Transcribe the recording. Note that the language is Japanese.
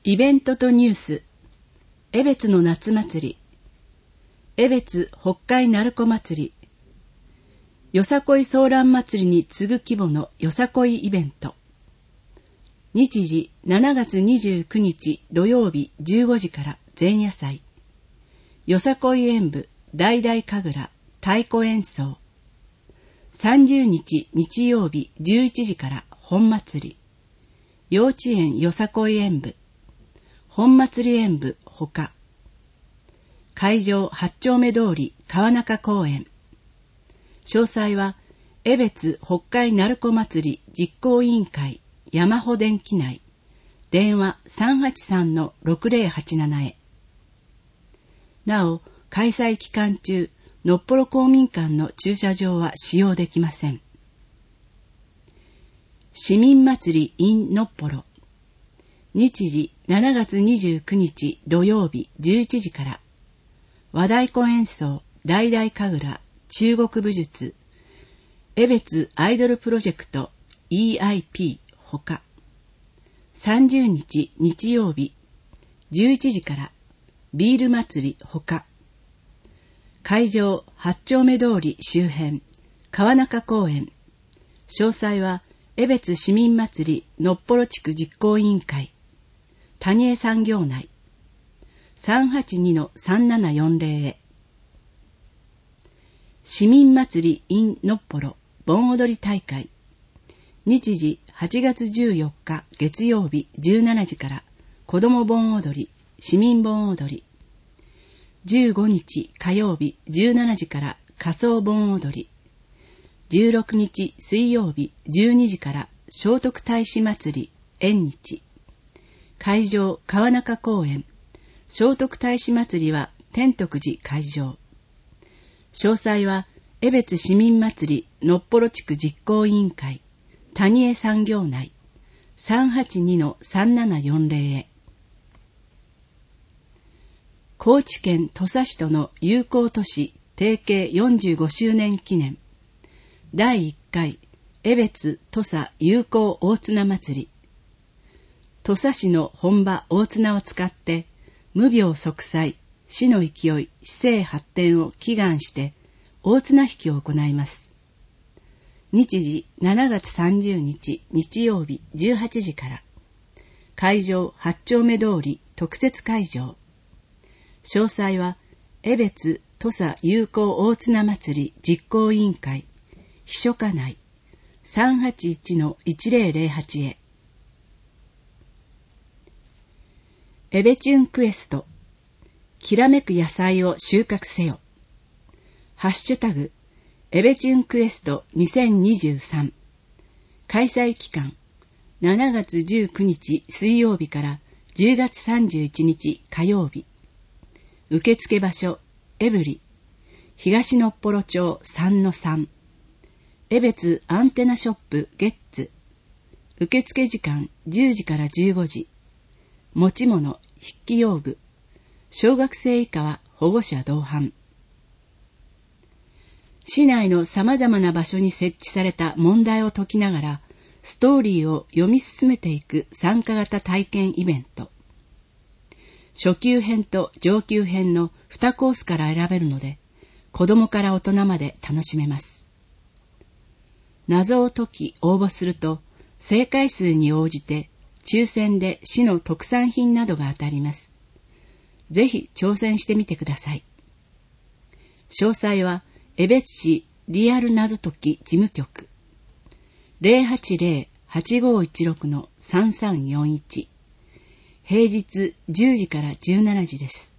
イベントとニュース。江別の夏祭り。江別北海鳴子祭り。よさこいソーラン祭りに次ぐ規模のよさこいイベント。日時7月29日土曜日15時から前夜祭。よさこい演舞、大々神楽、太鼓演奏。30日日曜日11時から本祭り。幼稚園よさこい演舞。本祭り演舞ほか。会場八丁目通り川中公園。詳細は江別北海鳴子祭り実行委員会山穂電機内。電話 383-6087 へ。なお、開催期間中、のっぽろ公民館の駐車場は使用できません。市民祭り in のっぽろ。日時7月29日土曜日11時から、和太鼓演奏、大々神楽、中国武術、江別アイドルプロジェクト EIP ほか、30日日曜日11時から、ビール祭りほか、会場八丁目通り周辺、川中公園。詳細は、江別市民祭りのっぽろ地区実行委員会、谷江産業内 382-3740 へ。市民祭り in のっぽろ盆踊り大会。日時8月14日月曜日17時から子ども盆踊り、市民盆踊り。15日火曜日17時から仮装盆踊り。16日水曜日12時から聖徳太子祭り縁日。会場川中公園。聖徳太子祭りは天徳寺会場。詳細は江別市民祭りのっぽろ地区実行委員会谷江産業内 382-3740 へ。高知県土佐市との友好都市提携45周年記念第1回江別土佐友好大綱祭り。土佐市の本場大綱を使って無病息災、市の勢い、市政発展を祈願して大綱引きを行います。日時7月30日日曜日18時から。会場八丁目通り特設会場。詳細は江別土佐友好大綱祭り実行委員会秘書課内 381-1008 へ。エベチュンクエスト。きらめく野菜を収穫せよ。ハッシュタグエベチュンクエスト2023。開催期間7月19日水曜日から10月31日火曜日。受付場所エブリ東のっぽろ町 3-3。江別アンテナショップゲッツ。受付時間10時から15時。持ち物、筆記用具。小学生以下は保護者同伴。市内の様々な場所に設置された問題を解きながら、ストーリーを読み進めていく参加型体験イベント。初級編と上級編の2コースから選べるので、子供から大人まで楽しめます。謎を解き応募すると、正解数に応じて、抽選で市の特産品などが当たります。ぜひ挑戦してみてください。詳細は江別市リアル謎解き事務局 080-8516-3341 平日10時から17時です。